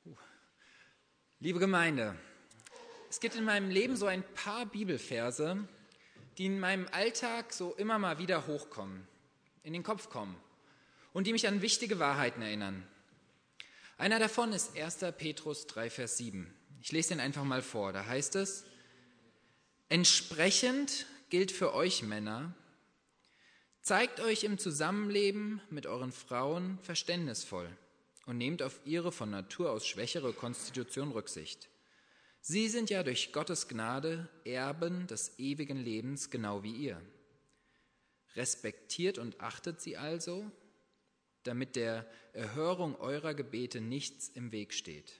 Liebe Gemeinde, es gibt in meinem Leben so ein paar Bibelverse, die in meinem Alltag so immer mal wieder hochkommen, in den Kopf kommen und die mich an wichtige Wahrheiten erinnern. Einer davon ist 1. Petrus 3, Vers 7. Ich lese den einfach mal vor. Da heißt es: Entsprechend gilt für euch Männer, zeigt euch im Zusammenleben mit euren Frauen verständnisvoll und nehmt auf ihre von Natur aus schwächere Konstitution Rücksicht. Sie sind ja durch Gottes Gnade Erben des ewigen Lebens, genau wie ihr. Respektiert und achtet sie also, damit der Erhörung eurer Gebete nichts im Weg steht.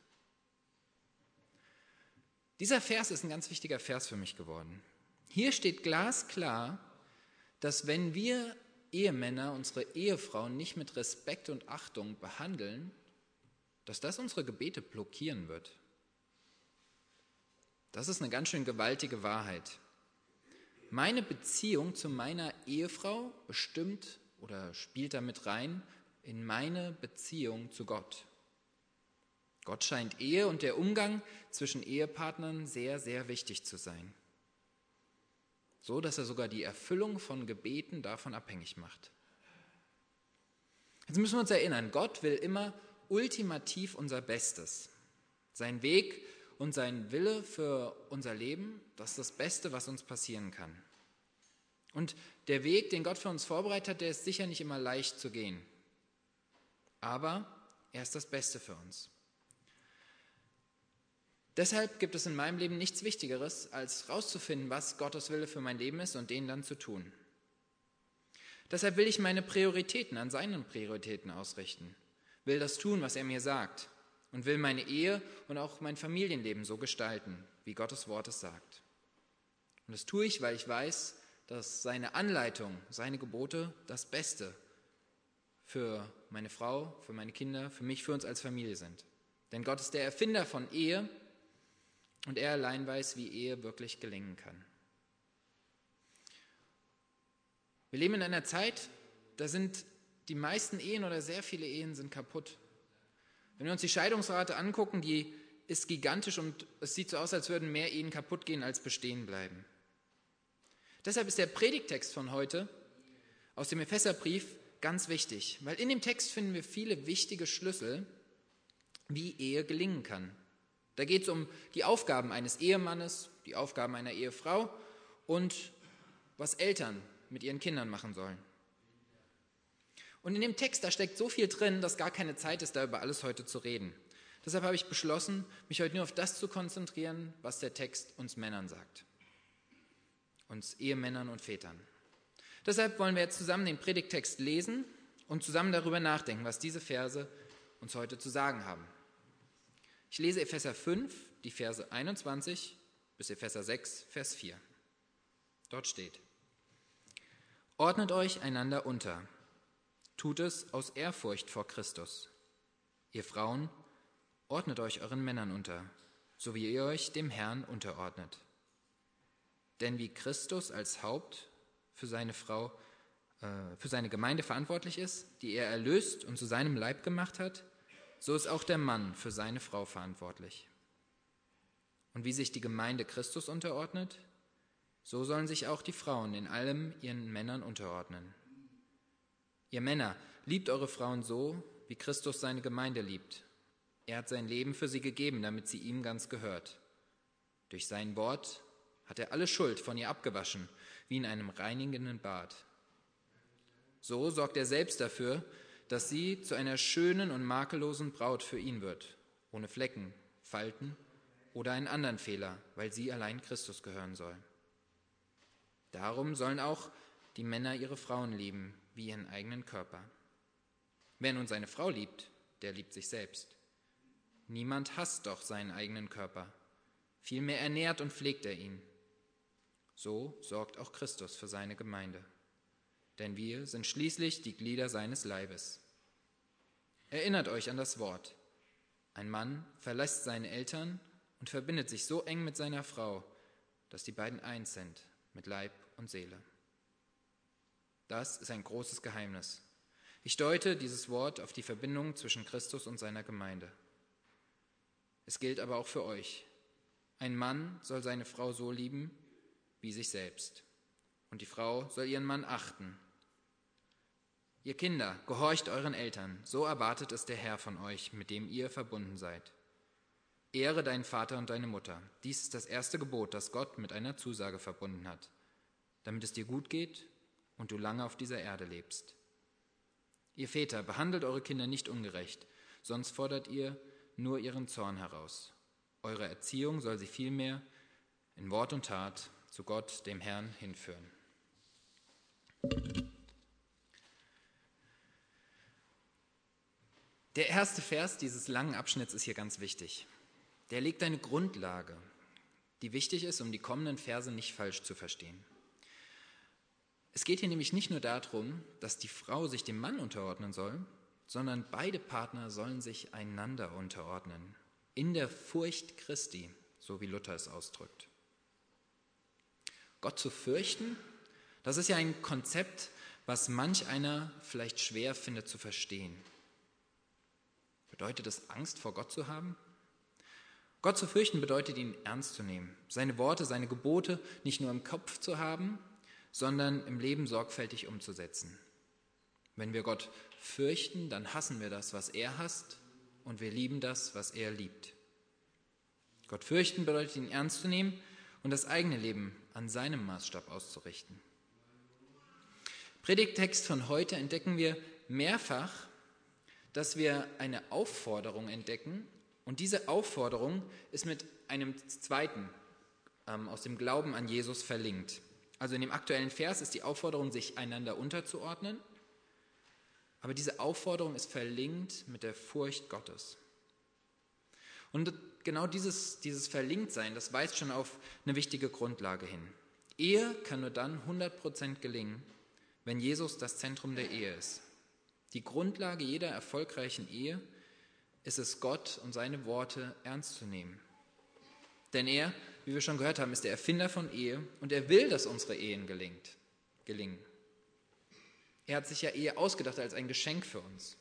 Dieser Vers ist ein ganz wichtiger Vers für mich geworden. Hier steht glasklar, dass wenn wir Ehemänner unsere Ehefrauen nicht mit Respekt und Achtung behandeln, dass das unsere Gebete blockieren wird. Das ist eine ganz schön gewaltige Wahrheit. Meine Beziehung zu meiner Ehefrau bestimmt oder spielt damit rein in meine Beziehung zu Gott. Gott scheint Ehe und der Umgang zwischen Ehepartnern sehr, sehr wichtig zu sein. So, dass er sogar die Erfüllung von Gebeten davon abhängig macht. Jetzt müssen wir uns erinnern, Gott will immer ultimativ unser Bestes. Sein Weg und sein Wille für unser Leben, das ist das Beste, was uns passieren kann. Und der Weg, den Gott für uns vorbereitet hat, der ist sicher nicht immer leicht zu gehen. Aber er ist das Beste für uns. Deshalb gibt es in meinem Leben nichts Wichtigeres, als herauszufinden, was Gottes Wille für mein Leben ist und den dann zu tun. Deshalb will ich meine Prioritäten an seinen Prioritäten ausrichten, will das tun, was er mir sagt und will meine Ehe und auch mein Familienleben so gestalten, wie Gottes Wort es sagt. Und das tue ich, weil ich weiß, dass seine Anleitung, seine Gebote das Beste für meine Frau, für meine Kinder, für mich, für uns als Familie sind. Denn Gott ist der Erfinder von Ehe und er allein weiß, wie Ehe wirklich gelingen kann. Wir leben in einer Zeit, da sind die meisten Ehen oder sehr viele Ehen sind kaputt. Wenn wir uns die Scheidungsrate angucken, die ist gigantisch und es sieht so aus, als würden mehr Ehen kaputt gehen, als bestehen bleiben. Deshalb ist der Predigttext von heute aus dem Epheserbrief ganz wichtig, weil in dem Text finden wir viele wichtige Schlüssel, wie Ehe gelingen kann. Da geht es um die Aufgaben eines Ehemannes, die Aufgaben einer Ehefrau und was Eltern mit ihren Kindern machen sollen. Und in dem Text, da steckt so viel drin, dass gar keine Zeit ist, da über alles heute zu reden. Deshalb habe ich beschlossen, mich heute nur auf das zu konzentrieren, was der Text uns Männern sagt. Uns Ehemännern und Vätern. Deshalb wollen wir jetzt zusammen den Predigttext lesen und zusammen darüber nachdenken, was diese Verse uns heute zu sagen haben. Ich lese Epheser 5, die Verse 21 bis Epheser 6, Vers 4. Dort steht: Ordnet euch einander unter, tut es aus Ehrfurcht vor Christus. Ihr Frauen, ordnet euch euren Männern unter, so wie ihr euch dem Herrn unterordnet. Denn wie Christus als Haupt für seine Gemeinde verantwortlich ist, die er erlöst und zu seinem Leib gemacht hat, so ist auch der Mann für seine Frau verantwortlich. Und wie sich die Gemeinde Christus unterordnet, so sollen sich auch die Frauen in allem ihren Männern unterordnen. Ihr Männer, liebt eure Frauen so, wie Christus seine Gemeinde liebt. Er hat sein Leben für sie gegeben, damit sie ihm ganz gehört. Durch sein Wort hat er alle Schuld von ihr abgewaschen, wie in einem reinigenden Bad. So sorgt er selbst dafür, dass sie zu einer schönen und makellosen Braut für ihn wird, ohne Flecken, Falten oder einen anderen Fehler, weil sie allein Christus gehören soll. Darum sollen auch die Männer ihre Frauen lieben, wie ihren eigenen Körper. Wer nun seine Frau liebt, der liebt sich selbst. Niemand hasst doch seinen eigenen Körper, vielmehr ernährt und pflegt er ihn. So sorgt auch Christus für seine Gemeinde. Denn wir sind schließlich die Glieder seines Leibes. Erinnert euch an das Wort. Ein Mann verlässt seine Eltern und verbindet sich so eng mit seiner Frau, dass die beiden eins sind, mit Leib und Seele. Das ist ein großes Geheimnis. Ich deute dieses Wort auf die Verbindung zwischen Christus und seiner Gemeinde. Es gilt aber auch für euch. Ein Mann soll seine Frau so lieben wie sich selbst. Und die Frau soll ihren Mann achten. Ihr Kinder, gehorcht euren Eltern, so erwartet es der Herr von euch, mit dem ihr verbunden seid. Ehre deinen Vater und deine Mutter. Dies ist das erste Gebot, das Gott mit einer Zusage verbunden hat, damit es dir gut geht und du lange auf dieser Erde lebst. Ihr Väter, behandelt eure Kinder nicht ungerecht, sonst fordert ihr nur ihren Zorn heraus. Eure Erziehung soll sie vielmehr in Wort und Tat zu Gott, dem Herrn, hinführen. Der erste Vers dieses langen Abschnitts ist hier ganz wichtig. Der legt eine Grundlage, die wichtig ist, um die kommenden Verse nicht falsch zu verstehen. Es geht hier nämlich nicht nur darum, dass die Frau sich dem Mann unterordnen soll, sondern beide Partner sollen sich einander unterordnen, in der Furcht Christi, so wie Luther es ausdrückt. Gott zu fürchten, das ist ja ein Konzept, was manch einer vielleicht schwer findet zu verstehen. Bedeutet es, Angst vor Gott zu haben? Gott zu fürchten bedeutet, ihn ernst zu nehmen, seine Worte, seine Gebote nicht nur im Kopf zu haben, sondern im Leben sorgfältig umzusetzen. Wenn wir Gott fürchten, dann hassen wir das, was er hasst, und wir lieben das, was er liebt. Gott fürchten bedeutet, ihn ernst zu nehmen und das eigene Leben an seinem Maßstab auszurichten. Predigttext von heute entdecken wir mehrfach, dass wir eine Aufforderung entdecken, und diese Aufforderung ist mit einem zweiten aus dem Glauben an Jesus verlinkt. Also in dem aktuellen Vers ist die Aufforderung, sich einander unterzuordnen, aber diese Aufforderung ist verlinkt mit der Furcht Gottes. Und genau dieses Verlinktsein, das weist schon auf eine wichtige Grundlage hin. Ehe kann nur dann 100% gelingen, wenn Jesus das Zentrum der Ehe ist. Die Grundlage jeder erfolgreichen Ehe ist es, Gott und seine Worte ernst zu nehmen. Denn er, wie wir schon gehört haben, ist der Erfinder von Ehe und er will, dass unsere Ehen gelingen. Er hat sich ja Ehe ausgedacht als ein Geschenk für uns.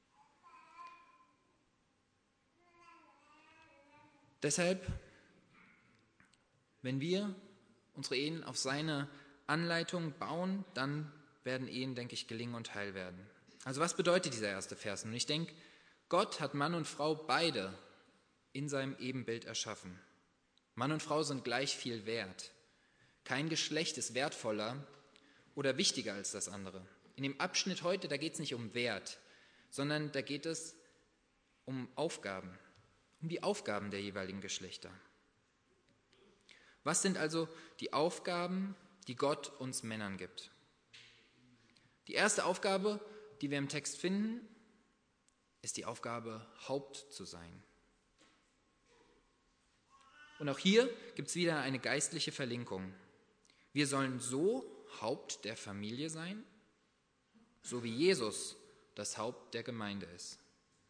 Deshalb, wenn wir unsere Ehen auf seine Anleitung bauen, dann werden Ehen, denke ich, gelingen und heil werden. Also was bedeutet dieser erste Vers? Und ich denke, Gott hat Mann und Frau beide in seinem Ebenbild erschaffen. Mann und Frau sind gleich viel wert. Kein Geschlecht ist wertvoller oder wichtiger als das andere. In dem Abschnitt heute, da geht es nicht um Wert, sondern da geht es um Aufgaben, um die Aufgaben der jeweiligen Geschlechter. Was sind also die Aufgaben, die Gott uns Männern gibt? Die erste Aufgabe, die wir im Text finden, ist die Aufgabe, Haupt zu sein. Und auch hier gibt es wieder eine geistliche Verlinkung. Wir sollen so Haupt der Familie sein, so wie Jesus das Haupt der Gemeinde ist.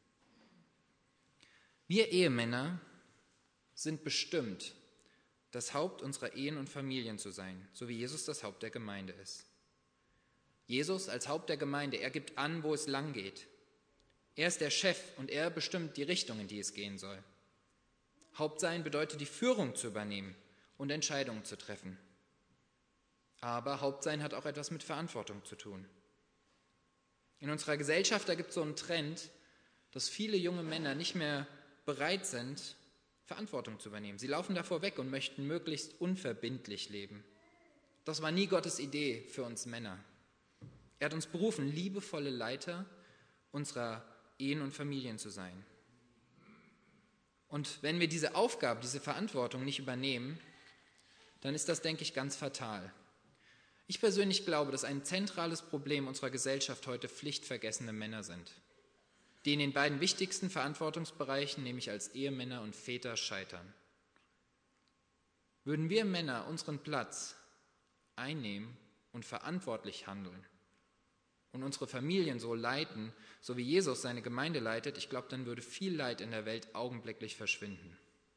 Wir Ehemänner sind bestimmt, das Haupt unserer Ehen und Familien zu sein, so wie Jesus das Haupt der Gemeinde ist. Jesus als Haupt der Gemeinde, er gibt an, wo es lang geht. Er ist der Chef und er bestimmt die Richtung, in die es gehen soll. Haupt sein bedeutet, die Führung zu übernehmen und Entscheidungen zu treffen. Aber Haupt sein hat auch etwas mit Verantwortung zu tun. In unserer Gesellschaft, da gibt es so einen Trend, dass viele junge Männer nicht mehr bereit sind, Verantwortung zu übernehmen. Sie laufen davor weg und möchten möglichst unverbindlich leben. Das war nie Gottes Idee für uns Männer. Er hat uns berufen, liebevolle Leiter unserer Ehen und Familien zu sein. Und wenn wir diese Aufgabe, diese Verantwortung nicht übernehmen, dann ist das, denke ich, ganz fatal. Ich persönlich glaube, dass ein zentrales Problem unserer Gesellschaft heute pflichtvergessene Männer sind, die in den beiden wichtigsten Verantwortungsbereichen, nämlich als Ehemänner und Väter, scheitern. Würden wir Männer unseren Platz einnehmen und verantwortlich handeln und unsere Familien so leiten, so wie Jesus seine Gemeinde leitet, ich glaube, dann würde viel Leid in der Welt augenblicklich verschwinden.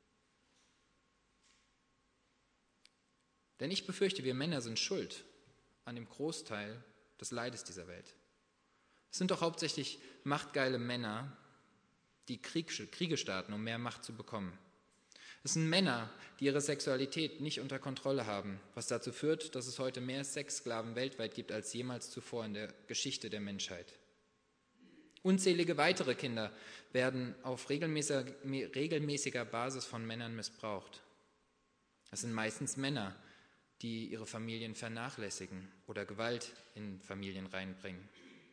Denn ich befürchte, wir Männer sind schuld an dem Großteil des Leides dieser Welt. Es sind doch hauptsächlich machtgeile Männer, die Kriege starten, um mehr Macht zu bekommen. Es sind Männer, die ihre Sexualität nicht unter Kontrolle haben, was dazu führt, dass es heute mehr Sexsklaven weltweit gibt als jemals zuvor in der Geschichte der Menschheit. Unzählige weitere Kinder werden auf regelmäßiger Basis von Männern missbraucht. Es sind meistens Männer, die ihre Familien vernachlässigen oder Gewalt in Familien reinbringen.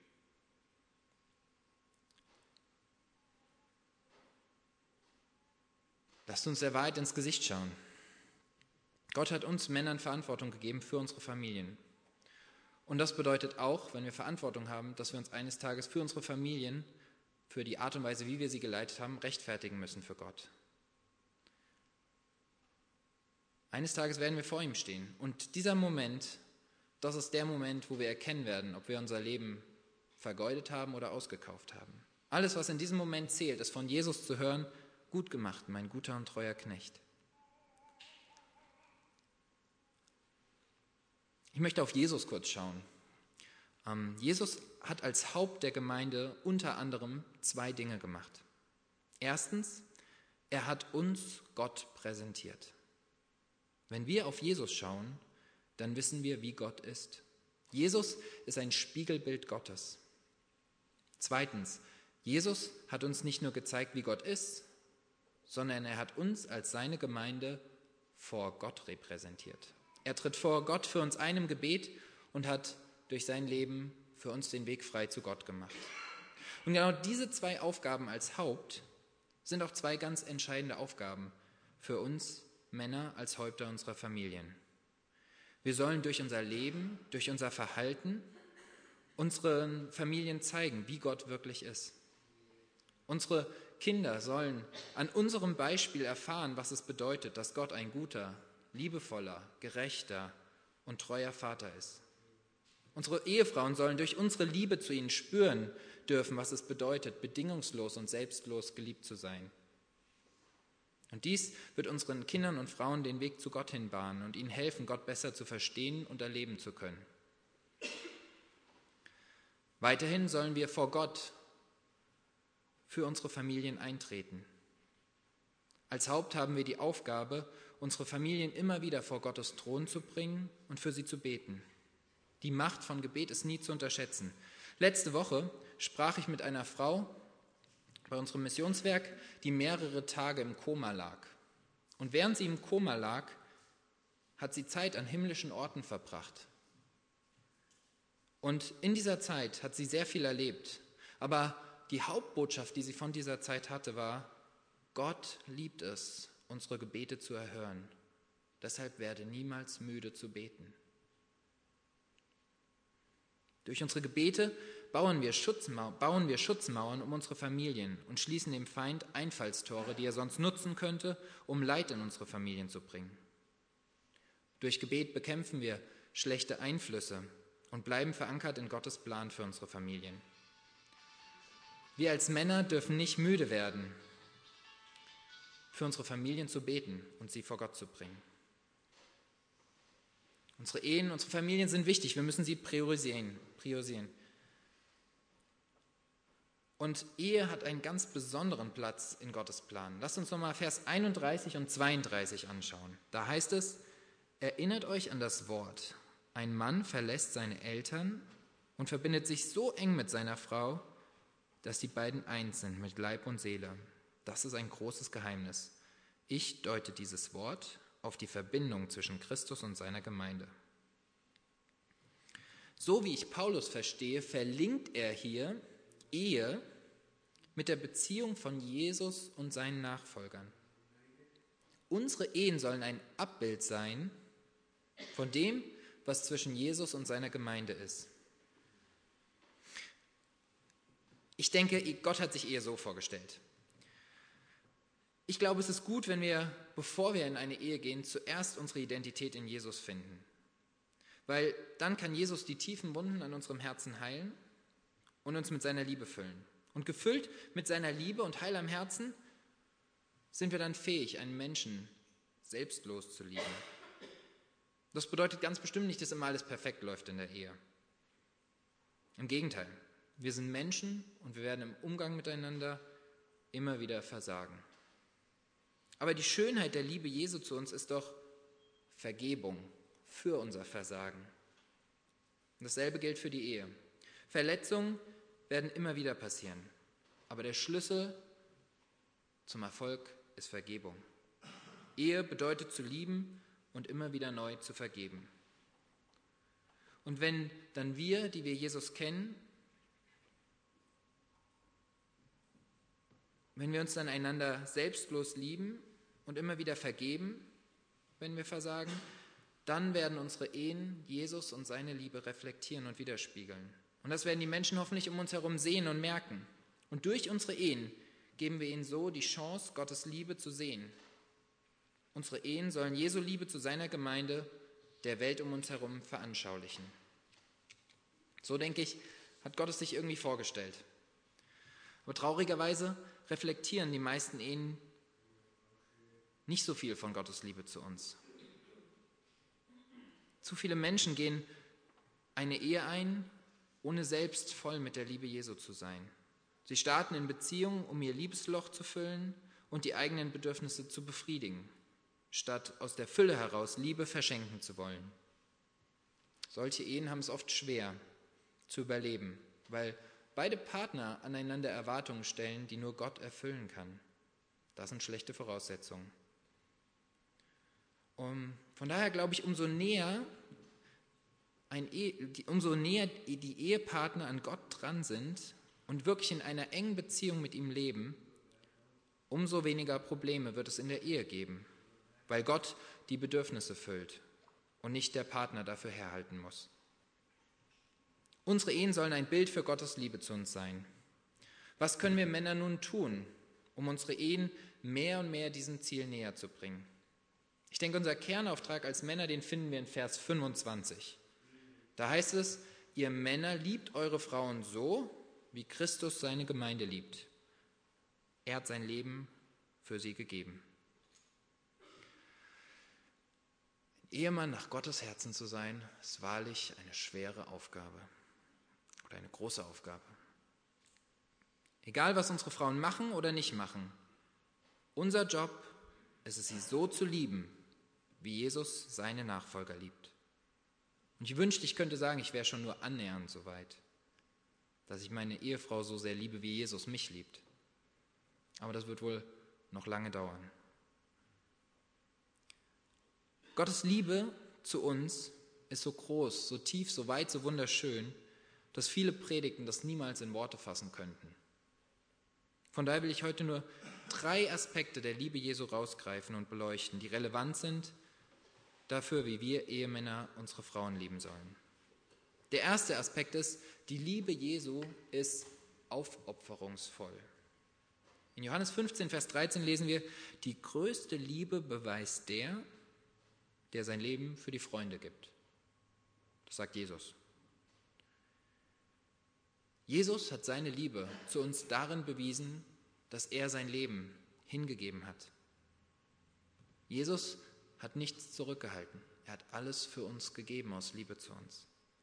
Lasst uns der Wahrheit ins Gesicht schauen. Gott hat uns Männern Verantwortung gegeben für unsere Familien. Und das bedeutet auch, wenn wir Verantwortung haben, dass wir uns eines Tages für unsere Familien, für die Art und Weise, wie wir sie geleitet haben, rechtfertigen müssen für Gott. Eines Tages werden wir vor ihm stehen. Und dieser Moment, das ist der Moment, wo wir erkennen werden, ob wir unser Leben vergeudet haben oder ausgekauft haben. Alles, was in diesem Moment zählt, ist von Jesus zu hören: Gut gemacht, mein guter und treuer Knecht. Ich möchte auf Jesus kurz schauen. Jesus hat als Haupt der Gemeinde unter anderem 2 Dinge gemacht. Erstens, er hat uns Gott präsentiert. Wenn wir auf Jesus schauen, dann wissen wir, wie Gott ist. Jesus ist ein Spiegelbild Gottes. Zweitens, Jesus hat uns nicht nur gezeigt, wie Gott ist, sondern er hat uns als seine Gemeinde vor Gott repräsentiert. Er tritt vor Gott für uns ein im Gebet und hat durch sein Leben für uns den Weg frei zu Gott gemacht. Und genau diese 2 Aufgaben als Haupt sind auch 2 ganz entscheidende Aufgaben für uns Männer als Häupter unserer Familien. Wir sollen durch unser Leben, durch unser Verhalten unseren Familien zeigen, wie Gott wirklich ist. Unsere Kinder sollen an unserem Beispiel erfahren, was es bedeutet, dass Gott ein guter, liebevoller, gerechter und treuer Vater ist. Unsere Ehefrauen sollen durch unsere Liebe zu ihnen spüren dürfen, was es bedeutet, bedingungslos und selbstlos geliebt zu sein. Und dies wird unseren Kindern und Frauen den Weg zu Gott hin bahnen und ihnen helfen, Gott besser zu verstehen und erleben zu können. Weiterhin sollen wir vor Gott für unsere Familien eintreten. Als Haupt haben wir die Aufgabe, unsere Familien immer wieder vor Gottes Thron zu bringen und für sie zu beten. Die Macht von Gebet ist nie zu unterschätzen. Letzte Woche sprach ich mit einer Frau bei unserem Missionswerk, die mehrere Tage im Koma lag. Und während sie im Koma lag, hat sie Zeit an himmlischen Orten verbracht. Und in dieser Zeit hat sie sehr viel erlebt. Aber die Hauptbotschaft, die sie von dieser Zeit hatte, war: Gott liebt es, unsere Gebete zu erhören. Deshalb werde niemals müde zu beten. Durch unsere Gebete bauen wir Schutzmauern um unsere Familien und schließen dem Feind Einfallstore, die er sonst nutzen könnte, um Leid in unsere Familien zu bringen. Durch Gebet bekämpfen wir schlechte Einflüsse und bleiben verankert in Gottes Plan für unsere Familien. Wir als Männer dürfen nicht müde werden, für unsere Familien zu beten und sie vor Gott zu bringen. Unsere Ehen, unsere Familien sind wichtig, wir müssen sie priorisieren. Und Ehe hat einen ganz besonderen Platz in Gottes Plan. Lasst uns nochmal Vers 31 und 32 anschauen. Da heißt es: Erinnert euch an das Wort: Ein Mann verlässt seine Eltern und verbindet sich so eng mit seiner Frau, dass die beiden eins sind mit Leib und Seele. Das ist ein großes Geheimnis. Ich deute dieses Wort auf die Verbindung zwischen Christus und seiner Gemeinde. So wie ich Paulus verstehe, verlinkt er hier Ehe mit der Beziehung von Jesus und seinen Nachfolgern. Unsere Ehen sollen ein Abbild sein von dem, was zwischen Jesus und seiner Gemeinde ist. Ich denke, Gott hat sich Ehe so vorgestellt. Ich glaube, es ist gut, wenn wir, bevor wir in eine Ehe gehen, zuerst unsere Identität in Jesus finden. Weil dann kann Jesus die tiefen Wunden an unserem Herzen heilen und uns mit seiner Liebe füllen. Und gefüllt mit seiner Liebe und Heil am Herzen sind wir dann fähig, einen Menschen selbstlos zu lieben. Das bedeutet ganz bestimmt nicht, dass immer alles perfekt läuft in der Ehe. Im Gegenteil, wir sind Menschen und wir werden im Umgang miteinander immer wieder versagen. Aber die Schönheit der Liebe Jesu zu uns ist doch Vergebung für unser Versagen. Und dasselbe gilt für die Ehe. Verletzungen werden immer wieder passieren, aber der Schlüssel zum Erfolg ist Vergebung. Ehe bedeutet zu lieben und immer wieder neu zu vergeben. Und wenn dann wir, die wir Jesus kennen, wenn wir uns dann einander selbstlos lieben und immer wieder vergeben, wenn wir versagen, dann werden unsere Ehen Jesus und seine Liebe reflektieren und widerspiegeln. Und das werden die Menschen hoffentlich um uns herum sehen und merken. Und durch unsere Ehen geben wir ihnen so die Chance, Gottes Liebe zu sehen. Unsere Ehen sollen Jesu Liebe zu seiner Gemeinde der Welt um uns herum veranschaulichen. So, denke ich, hat Gott es sich irgendwie vorgestellt. Aber traurigerweise reflektieren die meisten Ehen nicht so viel von Gottes Liebe zu uns. Zu viele Menschen gehen eine Ehe ein, ohne selbst voll mit der Liebe Jesu zu sein. Sie starten in Beziehungen, um ihr Liebesloch zu füllen und die eigenen Bedürfnisse zu befriedigen, statt aus der Fülle heraus Liebe verschenken zu wollen. Solche Ehen haben es oft schwer zu überleben, weil beide Partner aneinander Erwartungen stellen, die nur Gott erfüllen kann. Das sind schlechte Voraussetzungen. Von daher glaube ich, umso näher die Ehepartner an Gott dran sind und wirklich in einer engen Beziehung mit ihm leben, umso weniger Probleme wird es in der Ehe geben, weil Gott die Bedürfnisse füllt und nicht der Partner dafür herhalten muss. Unsere Ehen sollen ein Bild für Gottes Liebe zu uns sein. Was können wir Männer nun tun, um unsere Ehen mehr und mehr diesem Ziel näher zu bringen? Ich denke, unser Kernauftrag als Männer, den finden wir in Vers 25. Da heißt es, ihr Männer liebt eure Frauen so, wie Christus seine Gemeinde liebt. Er hat sein Leben für sie gegeben. Ein Ehemann nach Gottes Herzen zu sein, ist wahrlich eine schwere Aufgabe oder eine große Aufgabe. Egal, was unsere Frauen machen oder nicht machen, unser Job ist es, sie so zu lieben, wie Jesus seine Nachfolger liebt. Und ich wünschte, ich könnte sagen, ich wäre schon nur annähernd so weit, dass ich meine Ehefrau so sehr liebe, wie Jesus mich liebt. Aber das wird wohl noch lange dauern. Gottes Liebe zu uns ist so groß, so tief, so weit, so wunderschön, dass viele Predigten das niemals in Worte fassen könnten. Von daher will ich heute nur 3 Aspekte der Liebe Jesu rausgreifen und beleuchten, die relevant sind dafür, wie wir Ehemänner unsere Frauen lieben sollen. Der erste Aspekt ist, die Liebe Jesu ist aufopferungsvoll. In Johannes 15, Vers 13 lesen wir, die größte Liebe beweist der sein Leben für die Freunde gibt. Das sagt Jesus. Jesus hat seine Liebe zu uns darin bewiesen, dass er sein Leben hingegeben hat. Jesus hat nichts zurückgehalten. Er hat alles für uns gegeben aus Liebe zu uns.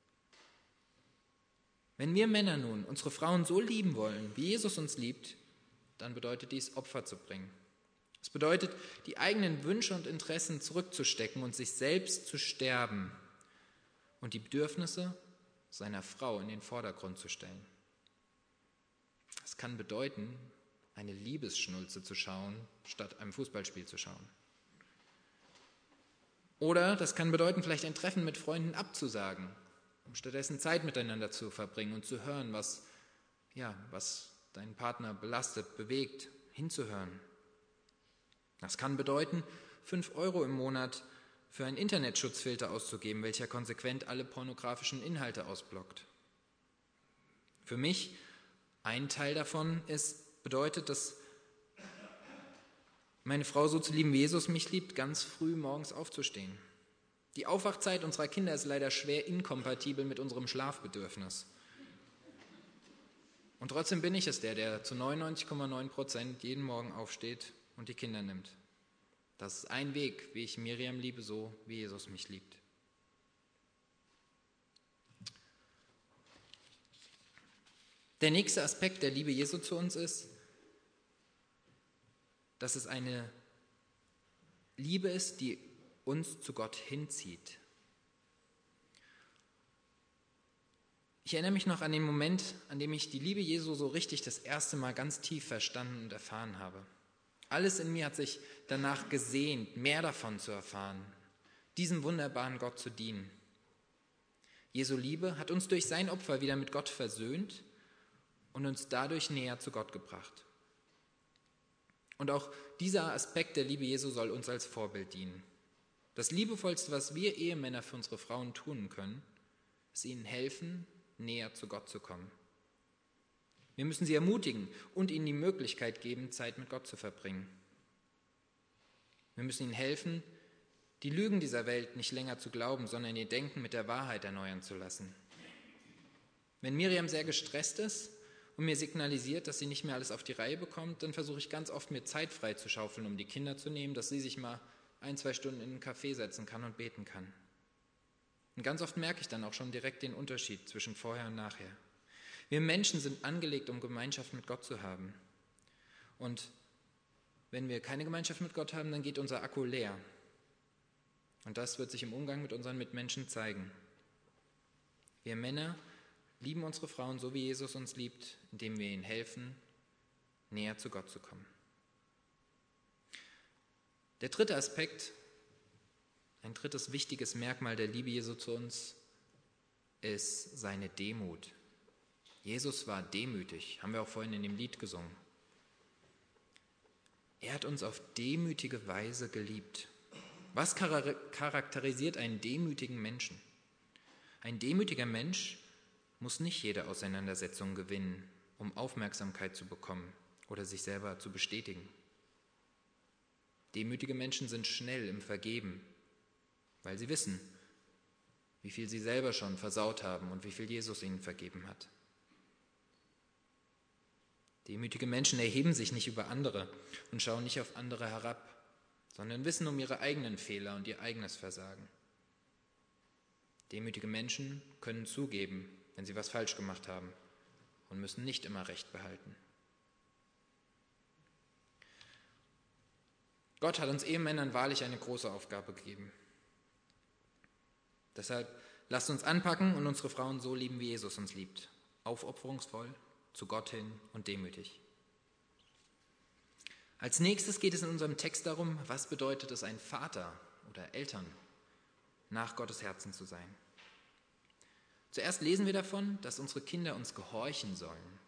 Wenn wir Männer nun unsere Frauen so lieben wollen, wie Jesus uns liebt, dann bedeutet dies, Opfer zu bringen. Es bedeutet, die eigenen Wünsche und Interessen zurückzustecken und sich selbst zu sterben und die Bedürfnisse seiner Frau in den Vordergrund zu stellen. Es kann bedeuten, eine Liebesschnulze zu schauen, statt einem Fußballspiel zu schauen. Oder das kann bedeuten, vielleicht ein Treffen mit Freunden abzusagen, um stattdessen Zeit miteinander zu verbringen und zu hören, was deinen Partner belastet, bewegt, hinzuhören. Das kann bedeuten, 5 € im Monat für einen Internetschutzfilter auszugeben, welcher konsequent alle pornografischen Inhalte ausblockt. Für mich, ein Teil davon bedeutet, dass meine Frau so zu lieben, wie Jesus mich liebt, ganz früh morgens aufzustehen. Die Aufwachzeit unserer Kinder ist leider schwer inkompatibel mit unserem Schlafbedürfnis. Und trotzdem bin ich es der zu 99,9% jeden Morgen aufsteht und die Kinder nimmt. Das ist ein Weg, wie ich Miriam liebe, so wie Jesus mich liebt. Der nächste Aspekt der Liebe Jesu zu uns ist, dass es eine Liebe ist, die uns zu Gott hinzieht. Ich erinnere mich noch an den Moment, an dem ich die Liebe Jesu so richtig das erste Mal ganz tief verstanden und erfahren habe. Alles in mir hat sich danach gesehnt, mehr davon zu erfahren, diesem wunderbaren Gott zu dienen. Jesu Liebe hat uns durch sein Opfer wieder mit Gott versöhnt und uns dadurch näher zu Gott gebracht. Und auch dieser Aspekt der Liebe Jesu soll uns als Vorbild dienen. Das Liebevollste, was wir Ehemänner für unsere Frauen tun können, ist ihnen helfen, näher zu Gott zu kommen. Wir müssen sie ermutigen und ihnen die Möglichkeit geben, Zeit mit Gott zu verbringen. Wir müssen ihnen helfen, die Lügen dieser Welt nicht länger zu glauben, sondern ihr Denken mit der Wahrheit erneuern zu lassen. Wenn Miriam sehr gestresst ist und mir signalisiert, dass sie nicht mehr alles auf die Reihe bekommt, dann versuche ich ganz oft, mir Zeit frei zu schaufeln, um die Kinder zu nehmen, dass sie sich mal 1-2 Stunden in einen Café setzen kann und beten kann. Und ganz oft merke ich dann auch schon direkt den Unterschied zwischen vorher und nachher. Wir Menschen sind angelegt, um Gemeinschaft mit Gott zu haben. Und wenn wir keine Gemeinschaft mit Gott haben, dann geht unser Akku leer. Und das wird sich im Umgang mit unseren Mitmenschen zeigen. Wir Männer lieben unsere Frauen so, wie Jesus uns liebt, indem wir ihnen helfen, näher zu Gott zu kommen. Der dritte Aspekt, ein drittes wichtiges Merkmal der Liebe Jesu zu uns, ist seine Demut. Jesus war demütig, haben wir auch vorhin in dem Lied gesungen. Er hat uns auf demütige Weise geliebt. Was charakterisiert einen demütigen Menschen? Ein demütiger Mensch muss nicht jede Auseinandersetzung gewinnen, um Aufmerksamkeit zu bekommen oder sich selber zu bestätigen. Demütige Menschen sind schnell im Vergeben, weil sie wissen, wie viel sie selber schon versaut haben und wie viel Jesus ihnen vergeben hat. Demütige Menschen erheben sich nicht über andere und schauen nicht auf andere herab, sondern wissen um ihre eigenen Fehler und ihr eigenes Versagen. Demütige Menschen können zugeben, wenn sie was falsch gemacht haben und müssen nicht immer Recht behalten. Gott hat uns Ehemännern wahrlich eine große Aufgabe gegeben. Deshalb lasst uns anpacken und unsere Frauen so lieben, wie Jesus uns liebt. Aufopferungsvoll, zu Gott hin und demütig. Als nächstes geht es in unserem Text darum, was bedeutet es, ein Vater oder Eltern nach Gottes Herzen zu sein. Zuerst lesen wir davon, dass unsere Kinder uns gehorchen sollen.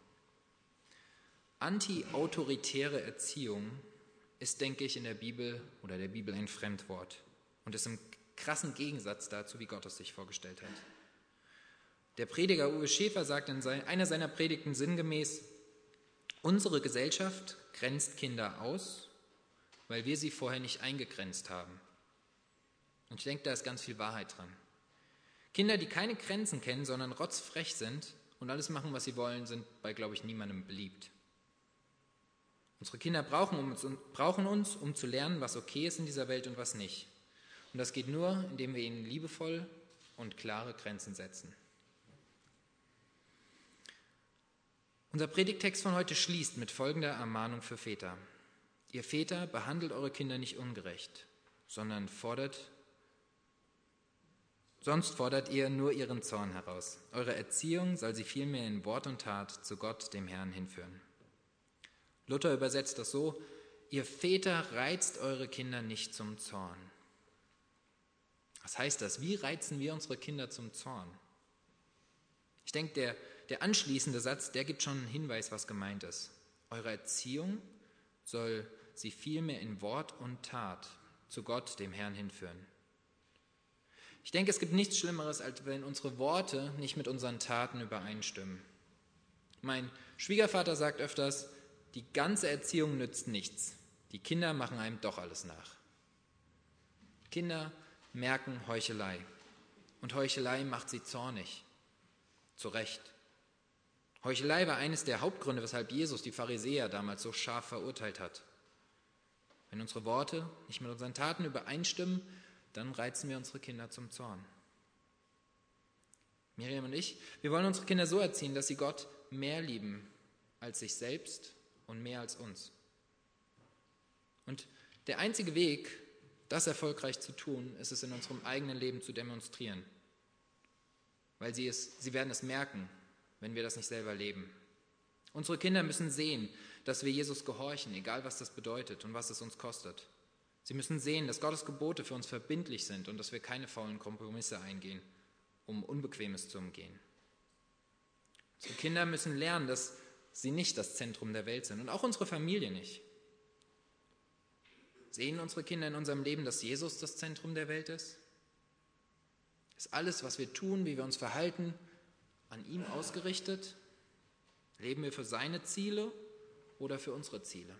Anti-autoritäre Erziehung ist, denke ich, in der Bibel oder der Bibel ein Fremdwort und ist im krassen Gegensatz dazu, wie Gott es sich vorgestellt hat. Der Prediger Uwe Schäfer sagt in einer seiner Predigten sinngemäß: Unsere Gesellschaft grenzt Kinder aus, weil wir sie vorher nicht eingegrenzt haben. Und ich denke, da ist ganz viel Wahrheit dran. Kinder, die keine Grenzen kennen, sondern rotzfrech sind und alles machen, was sie wollen, sind bei, glaube ich, niemandem beliebt. Unsere Kinder brauchen uns, um zu lernen, was okay ist in dieser Welt und was nicht. Und das geht nur, indem wir ihnen liebevoll und klare Grenzen setzen. Unser Predigttext von heute schließt mit folgender Ermahnung für Väter. Ihr Väter, behandelt eure Kinder nicht ungerecht, sondern sonst fordert ihr nur ihren Zorn heraus. Eure Erziehung soll sie vielmehr in Wort und Tat zu Gott, dem Herrn, hinführen. Luther übersetzt das so: Ihr Väter, reizt eure Kinder nicht zum Zorn. Was heißt das? Wie reizen wir unsere Kinder zum Zorn? Ich denke, der anschließende Satz, der gibt schon einen Hinweis, was gemeint ist. Eure Erziehung soll sie vielmehr in Wort und Tat zu Gott, dem Herrn, hinführen. Ich denke, es gibt nichts Schlimmeres, als wenn unsere Worte nicht mit unseren Taten übereinstimmen. Mein Schwiegervater sagt öfters, die ganze Erziehung nützt nichts. Die Kinder machen einem doch alles nach. Kinder merken Heuchelei. Und Heuchelei macht sie zornig. Zu Recht. Heuchelei war eines der Hauptgründe, weshalb Jesus die Pharisäer damals so scharf verurteilt hat. Wenn unsere Worte nicht mit unseren Taten übereinstimmen, dann reizen wir unsere Kinder zum Zorn. Miriam und ich, wir wollen unsere Kinder so erziehen, dass sie Gott mehr lieben als sich selbst und mehr als uns. Und der einzige Weg, das erfolgreich zu tun, ist es in unserem eigenen Leben zu demonstrieren. Weil sie werden es merken, wenn wir das nicht selber leben. Unsere Kinder müssen sehen, dass wir Jesus gehorchen, egal was das bedeutet und was es uns kostet. Sie müssen sehen, dass Gottes Gebote für uns verbindlich sind und dass wir keine faulen Kompromisse eingehen, um Unbequemes zu umgehen. Unsere Kinder müssen lernen, dass sie nicht das Zentrum der Welt sind und auch unsere Familie nicht. Sehen unsere Kinder in unserem Leben, dass Jesus das Zentrum der Welt ist? Ist alles, was wir tun, wie wir uns verhalten, an ihm ausgerichtet? Leben wir für seine Ziele oder für unsere Ziele?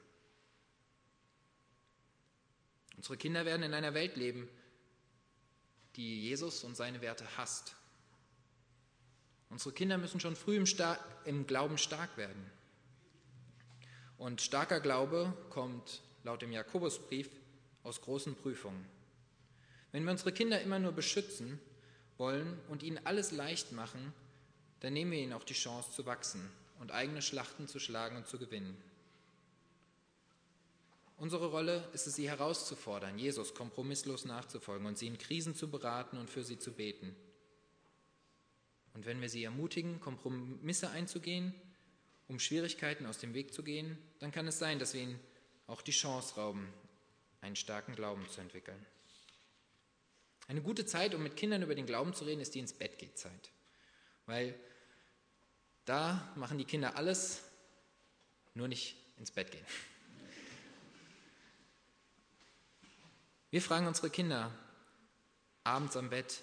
Unsere Kinder werden in einer Welt leben, die Jesus und seine Werte hasst. Unsere Kinder müssen schon früh im Glauben stark werden. Und starker Glaube kommt laut dem Jakobusbrief aus großen Prüfungen. Wenn wir unsere Kinder immer nur beschützen wollen und ihnen alles leicht machen, dann nehmen wir ihnen auch die Chance zu wachsen und eigene Schlachten zu schlagen und zu gewinnen. Unsere Rolle ist es, sie herauszufordern, Jesus kompromisslos nachzufolgen und sie in Krisen zu beraten und für sie zu beten. Und wenn wir sie ermutigen, Kompromisse einzugehen, um Schwierigkeiten aus dem Weg zu gehen, dann kann es sein, dass wir ihnen auch die Chance rauben, einen starken Glauben zu entwickeln. Eine gute Zeit, um mit Kindern über den Glauben zu reden, ist die Ins-Bett-Geht-Zeit. Weil da machen die Kinder alles, nur nicht ins Bett gehen. Wir fragen unsere Kinder abends am Bett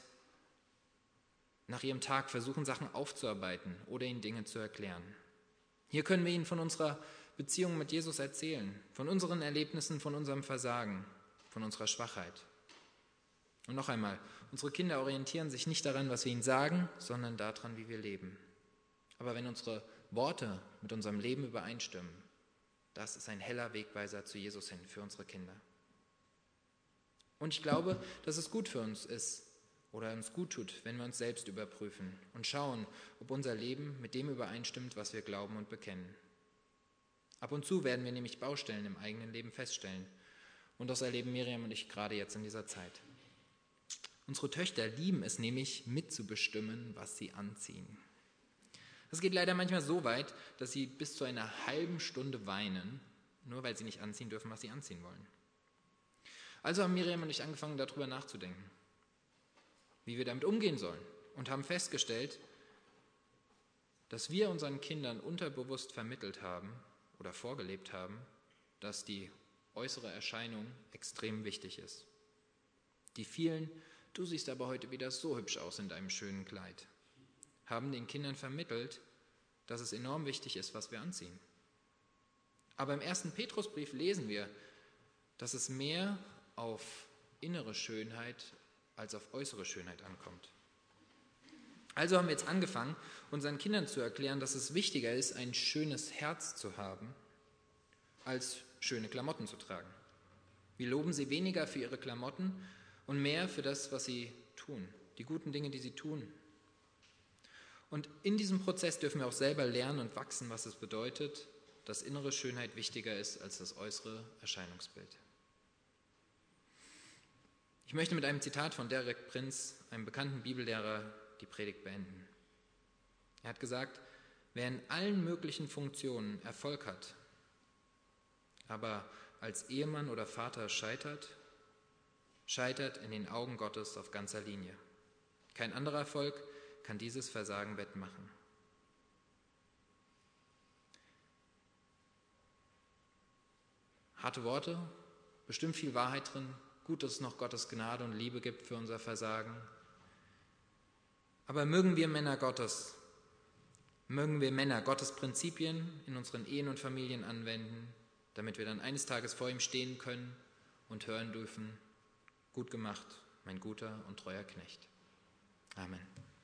nach ihrem Tag, versuchen Sachen aufzuarbeiten oder ihnen Dinge zu erklären. Hier können wir ihnen von unserer Beziehung mit Jesus erzählen, von unseren Erlebnissen, von unserem Versagen, von unserer Schwachheit. Und noch einmal, unsere Kinder orientieren sich nicht daran, was wir ihnen sagen, sondern daran, wie wir leben. Aber wenn unsere Worte mit unserem Leben übereinstimmen, das ist ein heller Wegweiser zu Jesus hin für unsere Kinder. Und ich glaube, dass es gut für uns ist oder uns gut tut, wenn wir uns selbst überprüfen und schauen, ob unser Leben mit dem übereinstimmt, was wir glauben und bekennen. Ab und zu werden wir nämlich Baustellen im eigenen Leben feststellen. Und das erleben Miriam und ich gerade jetzt in dieser Zeit. Unsere Töchter lieben es nämlich, mitzubestimmen, was sie anziehen. Das geht leider manchmal so weit, dass sie bis zu einer halben Stunde weinen, nur weil sie nicht anziehen dürfen, was sie anziehen wollen. Also haben Miriam und ich angefangen, darüber nachzudenken, wie wir damit umgehen sollen, und haben festgestellt, dass wir unseren Kindern unterbewusst vermittelt haben oder vorgelebt haben, dass die äußere Erscheinung extrem wichtig ist. Die vielen, du siehst aber heute wieder so hübsch aus in deinem schönen Kleid, haben den Kindern vermittelt, dass es enorm wichtig ist, was wir anziehen. Aber im 1. Petrusbrief lesen wir, dass es mehr auf innere Schönheit als auf äußere Schönheit ankommt. Also haben wir jetzt angefangen, unseren Kindern zu erklären, dass es wichtiger ist, ein schönes Herz zu haben, als schöne Klamotten zu tragen. Wir loben sie weniger für ihre Klamotten und mehr für das, was sie tun, die guten Dinge, die sie tun. Und in diesem Prozess dürfen wir auch selber lernen und wachsen, was es bedeutet, dass innere Schönheit wichtiger ist als das äußere Erscheinungsbild. Ich möchte mit einem Zitat von Derek Prince, einem bekannten Bibellehrer, die Predigt beenden. Er hat gesagt, wer in allen möglichen Funktionen Erfolg hat, aber als Ehemann oder Vater scheitert in den Augen Gottes auf ganzer Linie. Kein anderer Erfolg kann dieses Versagen wettmachen. Harte Worte, bestimmt viel Wahrheit drin, gut, dass es noch Gottes Gnade und Liebe gibt für unser Versagen. Aber mögen wir Männer Gottes Prinzipien in unseren Ehen und Familien anwenden, damit wir dann eines Tages vor ihm stehen können und hören dürfen, gut gemacht, mein guter und treuer Knecht. Amen.